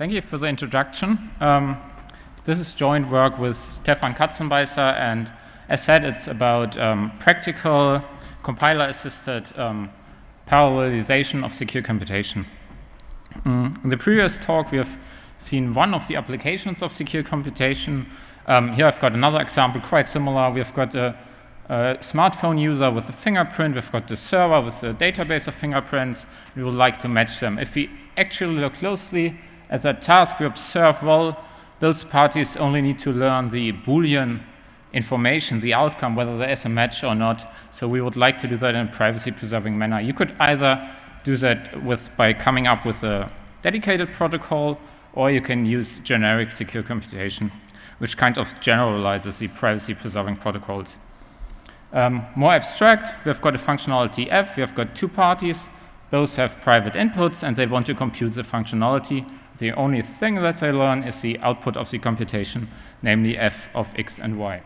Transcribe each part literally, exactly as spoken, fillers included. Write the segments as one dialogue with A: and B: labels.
A: Thank you for the introduction. Um, this is joint work with Stefan Katzenbeißer, and as said, it's about um, practical compiler-assisted um, parallelization of secure computation. Mm. In the previous talk, we have seen one of the applications of secure computation. Um, here I've got another example, quite similar. We've got a, a smartphone user with a fingerprint. We've got the server with a database of fingerprints. We would like to match them. If we actually look closely at that task, we observe, well, those parties only need to learn the Boolean information, the outcome, whether there is a match or not. So we would like to do that in a privacy-preserving manner. You could either do that with by coming up with a dedicated protocol, or you can use generic secure computation, which kind of generalizes the privacy-preserving protocols. Um, more abstract, we've got a functionality F. We have got two parties. Both have private inputs, and they want to compute the functionality. The only thing that they learn is the output of the computation, namely f of x and y.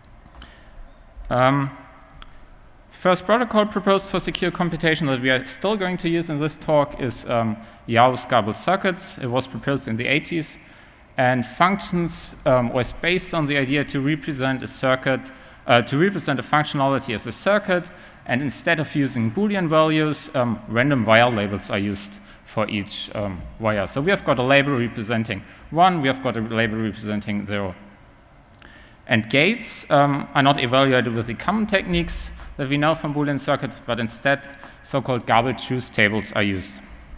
A: Um, the first protocol proposed for secure computation that we are still going to use in this talk is um, Yao's garbled circuits. It was proposed in the eighties, and functions um, was based on the idea to represent a circuit, uh, to represent a functionality as a circuit, and instead of using Boolean values, um, random wire labels are used for each um, wire. So we have got a label representing one, we have got a label representing zero. And gates um, are not evaluated with the common techniques that we know from Boolean circuits, but instead so-called garbled truth tables are used.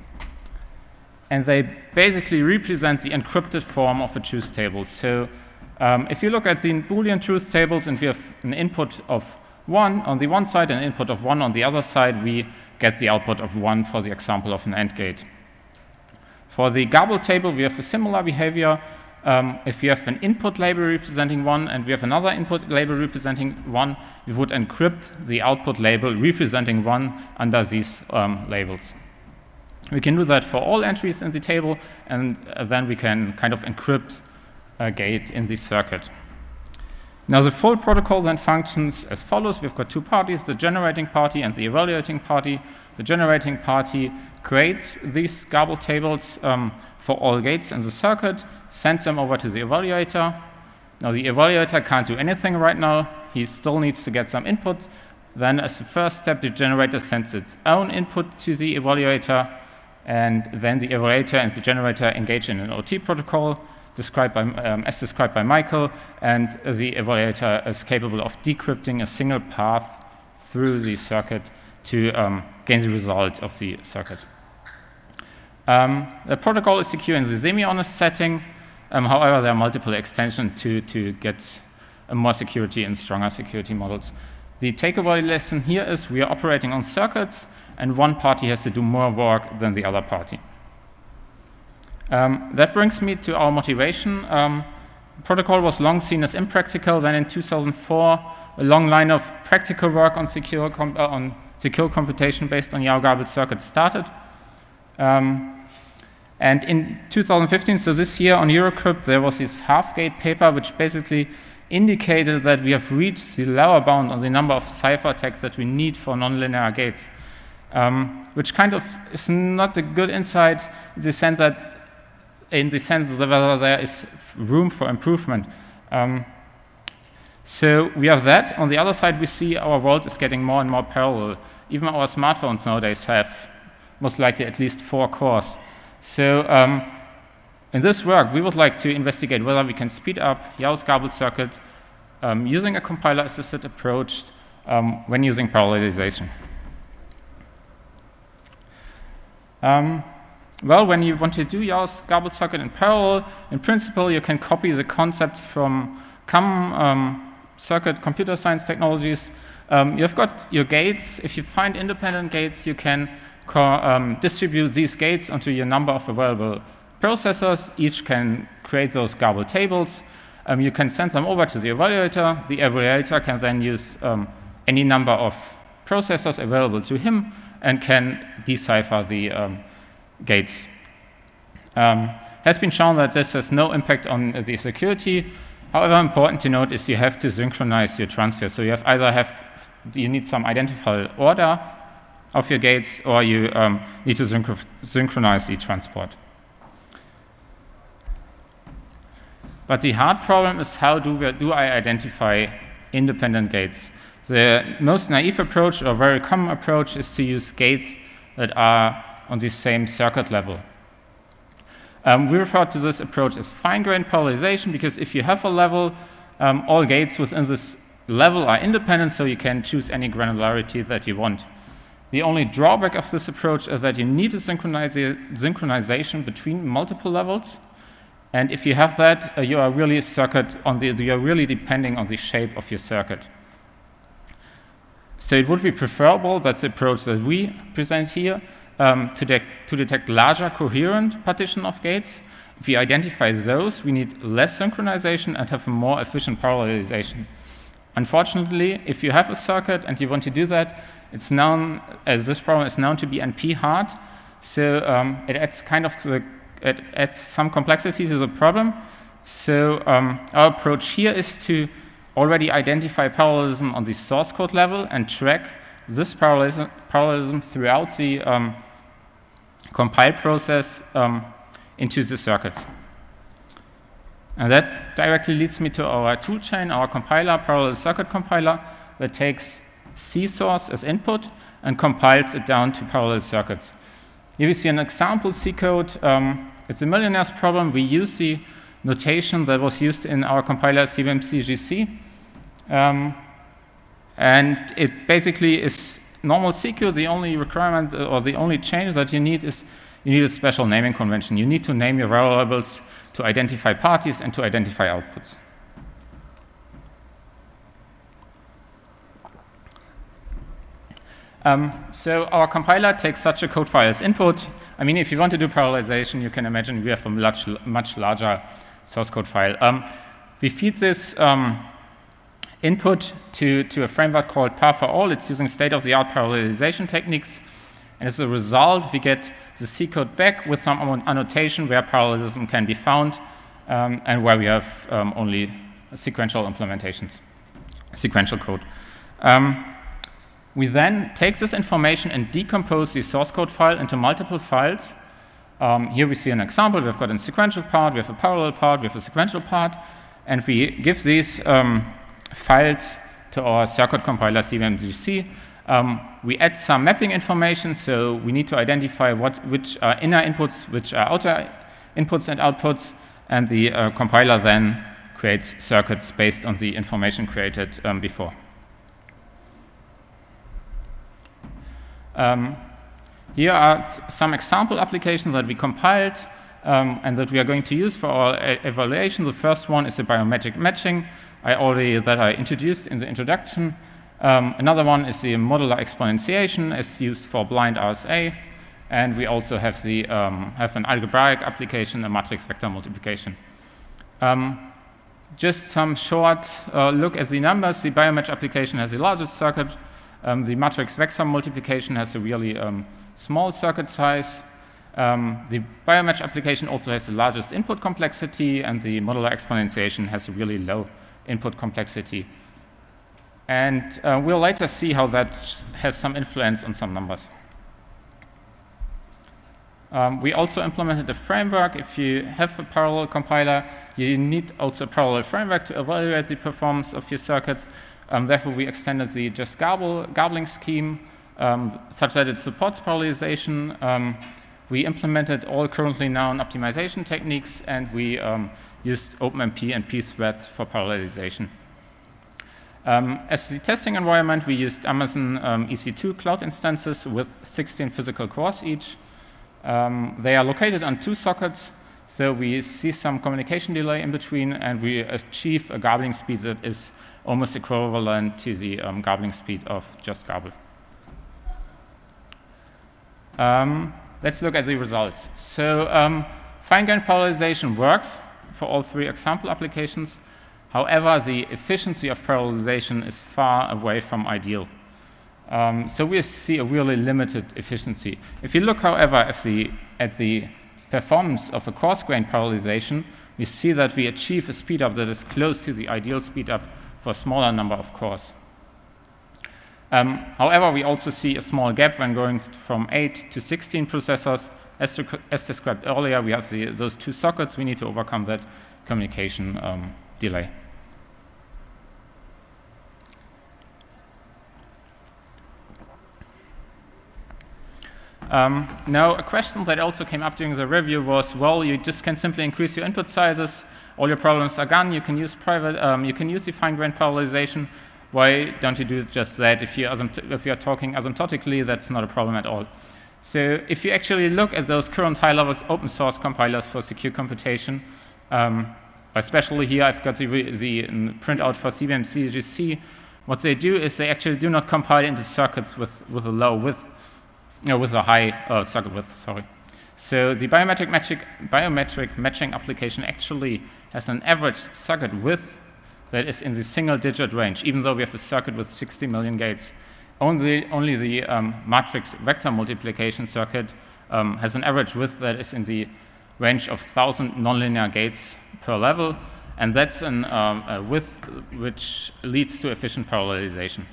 A: And they basically represent the encrypted form of a truth table. So um, if you look at the Boolean truth tables and we have an input of one on the one side and an input of one on the other side, we get the output of one for the example of an AND gate. For the garbled table, we have a similar behavior. Um, if we have an input label representing one and we have another input label representing one, we would encrypt the output label representing one under these um, labels. We can do that for all entries in the table, and uh, then we can kind of encrypt a gate in the circuit. Now the full protocol then functions as follows. We've got two parties, the generating party and the evaluating party. The generating party creates these garbled tables um, for all gates in the circuit, sends them over to the evaluator. Now the evaluator can't do anything right now. He still needs to get some input. Then as the first step, the generator sends its own input to the evaluator, and then the evaluator and the generator engage in an O T protocol described by, um, as described by Michael, and the evaluator is capable of decrypting a single path through the circuit to um, gain the result of the circuit. Um, the protocol is secure in the semi-honest setting. Um, however, there are multiple extensions to, to get uh, more security and stronger security models. The takeaway lesson here is we are operating on circuits, and one party has to do more work than the other party. Um, that brings me to our motivation. Um, the protocol was long seen as impractical. Then in two thousand four, a long line of practical work on secure, com uh, on secure computation based on Yao garbled circuits started. Um, and in two thousand fifteen, so this year on Eurocrypt, there was this half-gate paper which basically indicated that we have reached the lower bound on the number of ciphertexts that we need for nonlinear gates, um, which kind of is not a good insight in the sense that in the sense of whether there is room for improvement. Um, so we have that. On the other side, we see our world is getting more and more parallel. Even our smartphones nowadays have most likely at least four cores. So um, in this work, we would like to investigate whether we can speed up Yao's garbled circuit um, using a compiler-assisted approach um, when using parallelization. Um, Well, when you want to do Yao's garbled circuit in parallel, in principle, you can copy the concepts from common um, circuit computer science technologies. Um, you've got your gates. If you find independent gates, you can um, distribute these gates onto your number of available processors. Each can create those garbled tables. Um, you can send them over to the evaluator. The evaluator can then use um, any number of processors available to him and can decipher the um, gates. Um, has been shown that this has no impact on uh, the security. However, important to note is you have to synchronize your transfer. So you have either have you need some identifiable order of your gates, or you um, need to synch synchronize the transport. But the hard problem is how do, we, do I identify independent gates? The most naive approach or very common approach is to use gates that are on the same circuit level. Um, we refer to this approach as fine-grained parallelization because if you have a level, um, all gates within this level are independent, so you can choose any granularity that you want. The only drawback of this approach is that you need a synchroniza synchronization between multiple levels, and if you have that, uh, you are really a circuit on the you are really depending on the shape of your circuit. So it would be preferable, that's the approach that we present here, um, to, de to detect larger coherent partition of gates. If we identify those, we need less synchronization and have a more efficient parallelization. Unfortunately, if you have a circuit and you want to do that, it's known as this problem is known to be N P hard, so um, it adds kind of the, it adds some complexity to the problem. So um, our approach here is to already identify parallelism on the source code level and track this parallelism, parallelism throughout the um, compile process um, into the circuit. And that directly leads me to our toolchain, our compiler, parallel circuit compiler, that takes C source as input and compiles it down to parallel circuits. Here we see an example C code. Um, it's a millionaire's problem. We use the notation that was used in our compiler C V M C G C. Um, and it basically is normal C Q. The only requirement or the only change that you need is you need a special naming convention. You need to name your variables to identify parties and to identify outputs. Um, so our compiler takes such a code file as input. I mean, if you want to do parallelization, you can imagine we have a much, much larger source code file. Um, we feed this um, input to, to a framework called par for all. It's using state-of-the-art parallelization techniques. And as a result, we get the C code back with some annotation where parallelism can be found um, and where we have um, only sequential implementations, sequential code. Um, we then take this information and decompose the source code file into multiple files. Um, here we see an example. We've got a sequential part, we have a parallel part, we have a sequential part, and we give these um, files to our circuit compiler C V M C G C. Um, we add some mapping information, so we need to identify what, which are inner inputs, which are outer inputs and outputs, and the uh, compiler then creates circuits based on the information created um, before. Um, here are some example applications that we compiled um, and that we are going to use for our evaluation. The first one is the biometric matching I already that I introduced in the introduction. Um, another one is the modular exponentiation as used for blind R S A, and we also have the um, have an algebraic application, a matrix vector multiplication. Um, just some short uh, look at the numbers. The biomatch application has the largest circuit. Um, the matrix vector multiplication has a really um, small circuit size. Um, the biomatch application also has the largest input complexity, and the modular exponentiation has a really low input complexity. And uh, we'll later see how that has some influence on some numbers. Um, we also implemented a framework. If you have a parallel compiler, you need also a parallel framework to evaluate the performance of your circuits. Um, therefore, we extended the just garble, garbling scheme um, such that it supports parallelization. Um, we implemented all currently known optimization techniques, and we um, used OpenMP and pswed for parallelization. Um, as the testing environment, we used Amazon um, E C two cloud instances with sixteen physical cores each. Um, they are located on two sockets, so we see some communication delay in between, and we achieve a garbling speed that is almost equivalent to the um, garbling speed of just garble. Um, let's look at the results. So um, fine-grained parallelization works for all three example applications. However, the efficiency of parallelization is far away from ideal. Um, so we see a really limited efficiency. If you look, however, at the, at the performance of a coarse-grained parallelization, we see that we achieve a speedup that is close to the ideal speedup for a smaller number of cores. Um, however, we also see a small gap when going from eight to sixteen processors. As, as described earlier, we have the, those two sockets. We need to overcome that communication um, delay. Um, now, a question that also came up during the review was, well, you just can simply increase your input sizes, all your problems are gone, you can use private, um, you can use the fine-grained parallelization. Why don't you do just that? If you're, if you're talking asymptotically, that's not a problem at all. So if you actually look at those current high-level open source compilers for secure computation, um, especially here I've got the, the printout for C B M C G C, what they do is they actually do not compile into circuits with, with a low width. No, with a high uh, circuit width, sorry. So the biometric, magic, biometric matching application actually has an average circuit width that is in the single-digit range, even though we have a circuit with sixty million gates. Only, only the um, matrix vector multiplication circuit um, has an average width that is in the range of one thousand nonlinear gates per level, and that's an, um, a width which leads to efficient parallelization.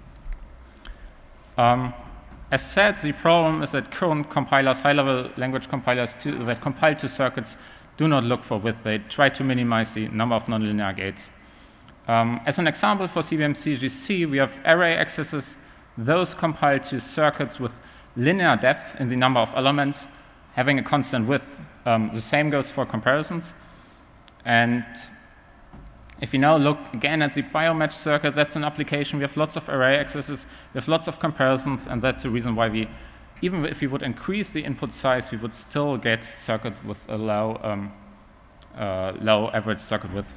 A: Um, As said, the problem is that current compilers, high-level language compilers to, that compile to circuits do not look for width. They try to minimize the number of nonlinear gates. Um, as an example for C B M C G C, we have array accesses. Those compile to circuits with linear depth in the number of elements, having a constant width. Um, the same goes for comparisons. And if you now look again at the biomatch circuit, that's an application. We have lots of array accesses, we have lots of comparisons, and that's the reason why we, even if we would increase the input size, we would still get circuits with a low, um, uh, low average circuit width.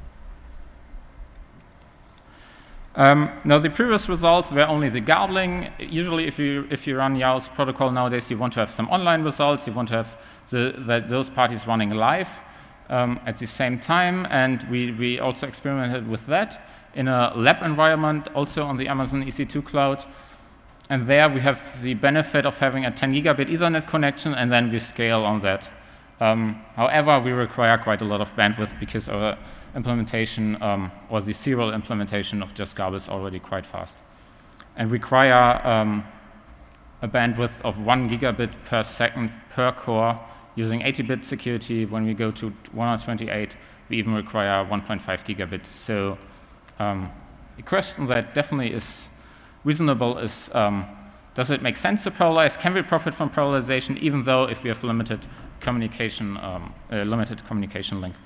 A: Um, now, the previous results were only the garbling. Usually, if you if you run Yao's protocol nowadays, you want to have some online results. You want to have the, that those parties running live. Um, at the same time, and we, we also experimented with that in a lab environment, also on the Amazon E C two cloud. And there we have the benefit of having a ten gigabit Ethernet connection, and then we scale on that. Um, however, we require quite a lot of bandwidth because our implementation, um, or the serial implementation of Just Garble is already quite fast. And require um, a bandwidth of one gigabit per second per core. Using eighty bit security, when we go to one twenty-eight, we even require one point five gigabits. So um, a question that definitely is reasonable is, um, does it make sense to parallelize? Can we profit from parallelization, even though if we have limited communication, um, uh, limited communication link?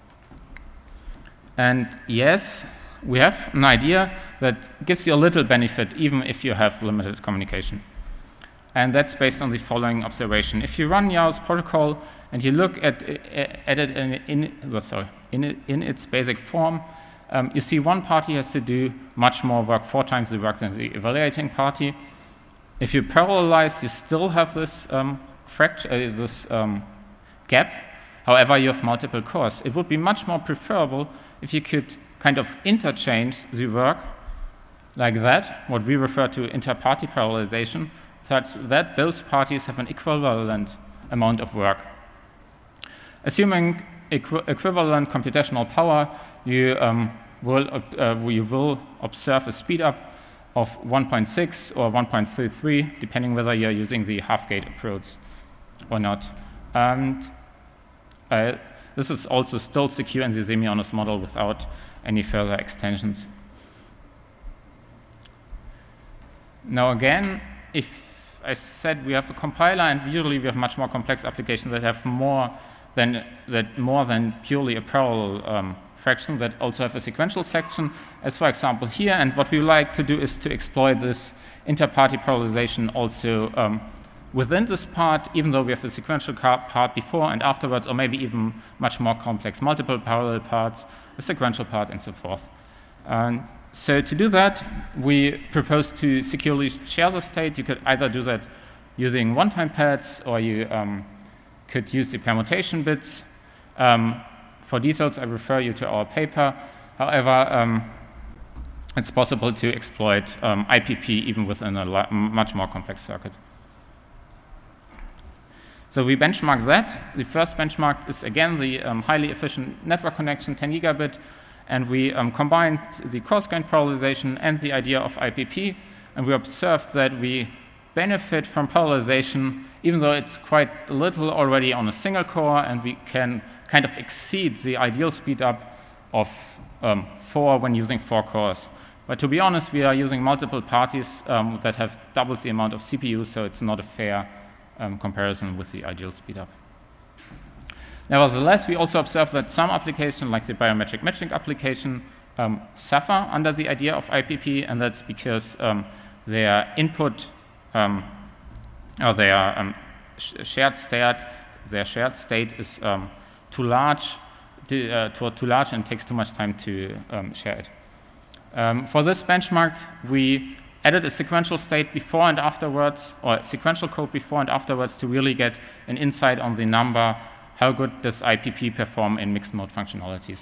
A: And yes, we have an idea that gives you a little benefit, even if you have limited communication. And that's based on the following observation. If you run Yao's protocol and you look at, at it in, in, well, sorry, in, in its basic form, um, you see one party has to do much more work, four times the work than the evaluating party. If you parallelize, you still have this, um, fracture, uh, this um, gap. However, you have multiple cores. It would be much more preferable if you could kind of interchange the work like that, what we refer to inter-party parallelization, such that both parties have an equivalent amount of work. Assuming equi equivalent computational power, you, um, will, uh, you will observe a speedup of one point six or one point three three, depending whether you're using the half-gate approach or not. And uh, this is also still secure in the semi-honest model without any further extensions. Now again, if I said we have a compiler, and usually we have much more complex applications that have more than that more than purely a parallel um, fraction, that also have a sequential section, as for example here. And what we like to do is to exploit this inter-party parallelization also um, within this part, even though we have a sequential part before and afterwards, or maybe even much more complex, multiple parallel parts, a sequential part, and so forth. Um, So to do that, we propose to securely share the state. You could either do that using one-time pads, or you um, could use the permutation bits. Um, for details, I refer you to our paper. However, um, it's possible to exploit um, I P P even within a much more complex circuit. So we benchmark that. The first benchmark is, again, the um, highly efficient network connection, ten gigabit. And we um, combined the coarse-grained parallelization and the idea of I P P, and we observed that we benefit from parallelization, even though it's quite little already on a single core, and we can kind of exceed the ideal speed up of um, four when using four cores. But to be honest, we are using multiple parties um, that have double the amount of C P U, so it's not a fair um, comparison with the ideal speed up. Nevertheless, we also observe that some applications, like the biometric matching application, um, suffer under the idea of I P P, and that's because um, their input um, or their um, sh shared state, their shared state is um, too large, uh, too, too large, and takes too much time to um, share it. Um, for this benchmark, we added a sequential state before and afterwards, or sequential code before and afterwards, to really get an insight on the number. How good does I P P perform in mixed mode functionalities?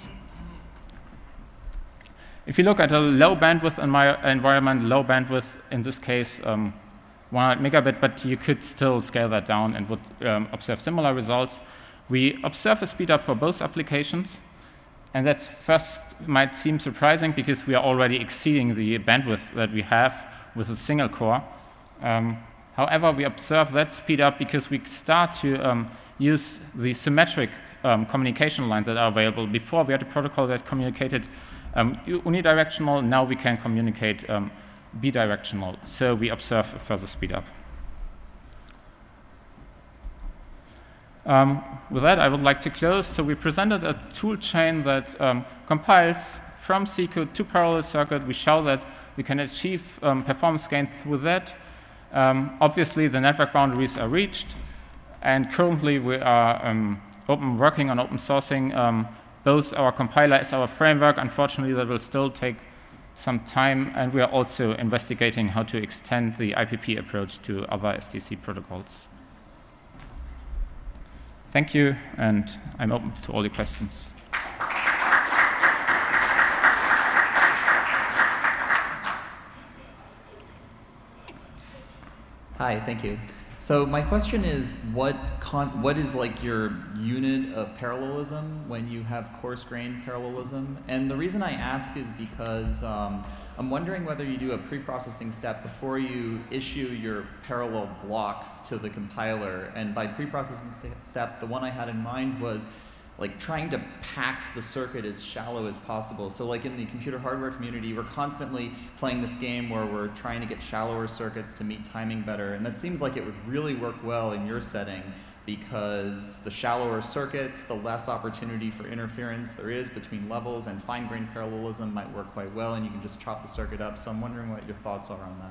A: If you look at a low bandwidth environment, low bandwidth in this case, um, one hundred megabit, but you could still scale that down and would um, observe similar results. We observe a speed up for both applications, and that's first might seem surprising because we are already exceeding the bandwidth that we have with a single core. Um, however, we observe that speed up because we start to um, use the symmetric um, communication lines that are available. Before, we had a protocol that communicated um, unidirectional. Now we can communicate um, bidirectional. So we observe a further speed up. Um, with that, I would like to close. So we presented a tool chain that um, compiles from C code to parallel circuit. We show that we can achieve um, performance gain through that. Um, obviously, the network boundaries are reached. And currently, we are um, open working on open sourcing um, both our compiler as our framework. Unfortunately, that will still take some time. And we are also investigating how to extend the I P P approach to other S D C protocols. Thank you, and I'm open to all your questions.
B: Hi, thank you. So my question is, what con what is like your unit of parallelism when you have coarse-grained parallelism? And the reason I ask is because um, I'm wondering whether you do a pre-processing step before you issue your parallel blocks to the compiler. And by pre-processing step, the one I had in mind was like trying to pack the circuit as shallow as possible. So like in the computer hardware community, we're constantly playing this game where we're trying to get shallower circuits to meet timing better. And that seems like it would really work well in your setting, because the shallower circuits, the less opportunity for interference there is between levels, and fine-grained parallelism might work quite well, and you can just chop the circuit up. So I'm wondering what your thoughts are on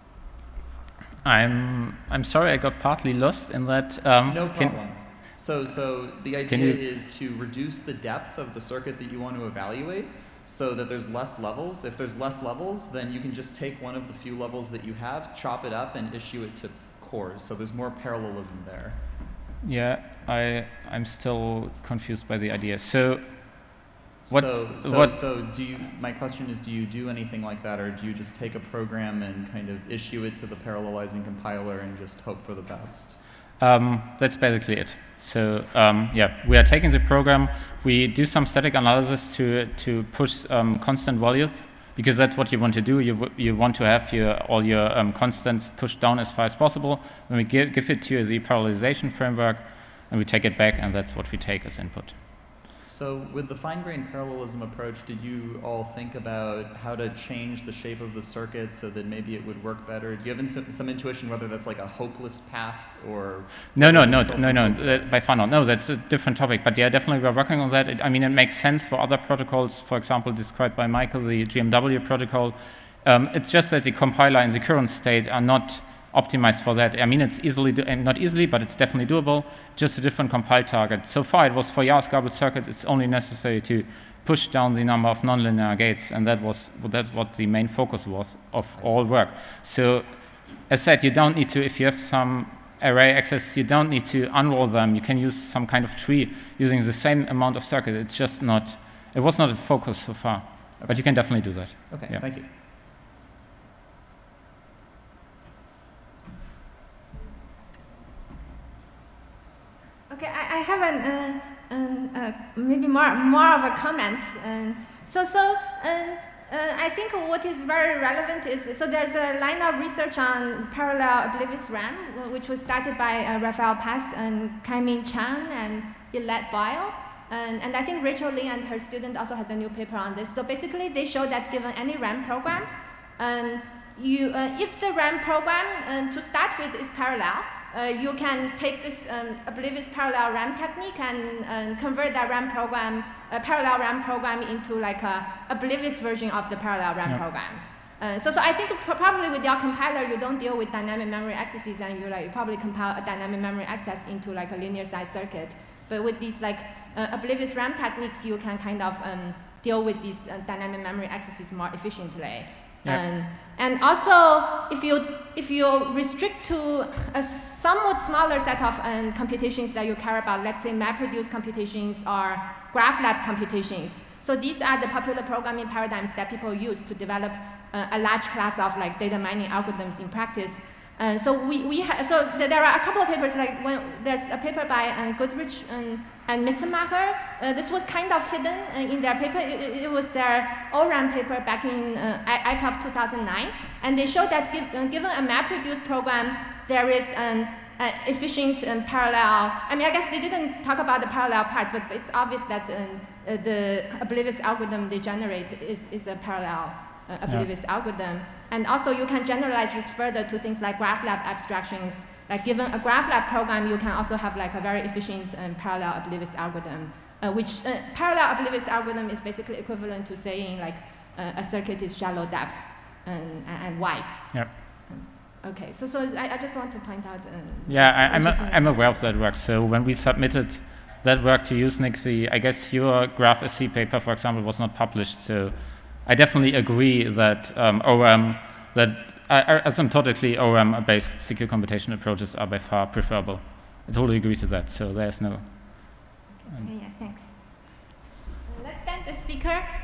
B: that.
A: I'm, I'm sorry I got partly lost in that. Um,
B: no problem. So, so the idea
A: you,
B: is to reduce the depth of the circuit that you want to evaluate so that there's less levels. If there's less levels, then you can just take one of the few levels that you have, chop it up, and issue it to cores. So there's more parallelism there.
A: Yeah, I, I'm still confused by the idea. So, what,
B: so, so,
A: what
B: so do you, my question is, do you do anything like that, or do you just take a program and kind of issue it to the parallelizing compiler and just hope for the best?
A: Um, that's basically it. So um, yeah, we are taking the program. We do some static analysis to to push um, constant values, because that's what you want to do. You you want to have your all your um, constants pushed down as far as possible. Then we give give it to the parallelization framework, and we take it back, and that's what we take as input.
B: So with the fine-grained parallelism approach, did you all think about how to change the shape of the circuit so that maybe it would work better? Do you have some, some intuition whether that's like a hopeless path or?
A: No, no, no, no, no, uh, by far not. No, that's a different topic. But yeah, definitely we're working on that. It, I mean, it makes sense for other protocols, for example, described by Michael, the G M W protocol. Um, it's just that the compiler in the current state are not optimized for that. I mean, it's easily, do not easily, but it's definitely doable, just a different compile target. So far, it was for Yar's-Garbled circuit, it's only necessary to push down the number of nonlinear gates, and that was that's what the main focus was of all work. So, as said, you don't need to, if you have some array access, you don't need to unroll them. You can use some kind of tree using the same amount of circuit. It's just not, it was not a focus so far, okay. But you can definitely do that.
B: Okay,
A: yeah.
B: Thank you.
C: Okay, I, I have an, uh, an uh, maybe more more of a comment. Um, so so um, Uh, I think what is very relevant is, so there's a line of research on parallel oblivious RAM, which was started by uh, Raphael Pass and Kai-Min Chan and Yilette Boyle. And, and I think Rachel Lee and her student also has a new paper on this. So basically they show that given any RAM program, um, you, uh, if the RAM program uh, to start with is parallel, Uh, you can take this um, oblivious parallel RAM technique and, and convert that RAM program, a parallel RAM program into like a oblivious version of the parallel RAM
A: yeah.
C: program. Uh, so, so I think pro probably with your compiler, you don't deal with dynamic memory accesses, and you like you probably compile a dynamic memory access into like a linear side circuit. But with these like uh, oblivious RAM techniques, you can kind of um, deal with these uh, dynamic memory accesses more efficiently.
A: Yeah.
C: And, and also, if you, if you restrict to a somewhat smaller set of um, computations that you care about, let's say MapReduce computations or GraphLab computations, so these are the popular programming paradigms that people use to develop uh, a large class of like data mining algorithms in practice. Uh, so we, we so th there are a couple of papers, like when there's a paper by uh, Goodrich and, and Mitzenmacher. Uh, this was kind of hidden uh, in their paper. It, it was their O RAM paper back in uh, I C O P two thousand nine, and they showed that give, uh, given a MapReduce program, there is an uh, efficient and parallel. I mean, I guess they didn't talk about the parallel part, but, but it's obvious that uh, uh, the oblivious algorithm they generate is, is a parallel uh, oblivious yeah. algorithm. And also you can generalize this further to things like GraphLab abstractions. Like given a GraphLab program, you can also have like a very efficient and parallel oblivious algorithm, uh, which uh, parallel oblivious algorithm is basically equivalent to saying like uh, a circuit is shallow depth and, and wide.
A: Yep.
C: Okay, so, so I, I just want to point out. Uh,
A: yeah, I, I'm, a, I'm aware of that work. So when we submitted that work to Usenix, I guess your GraphSC paper, for example, was not published. So I definitely agree that um, O RAM, that uh, asymptotically O RAM-based secure computation approaches are by far preferable. I totally agree to that. So there's no.
C: Okay, um, yeah, thanks. Let's thank the speaker.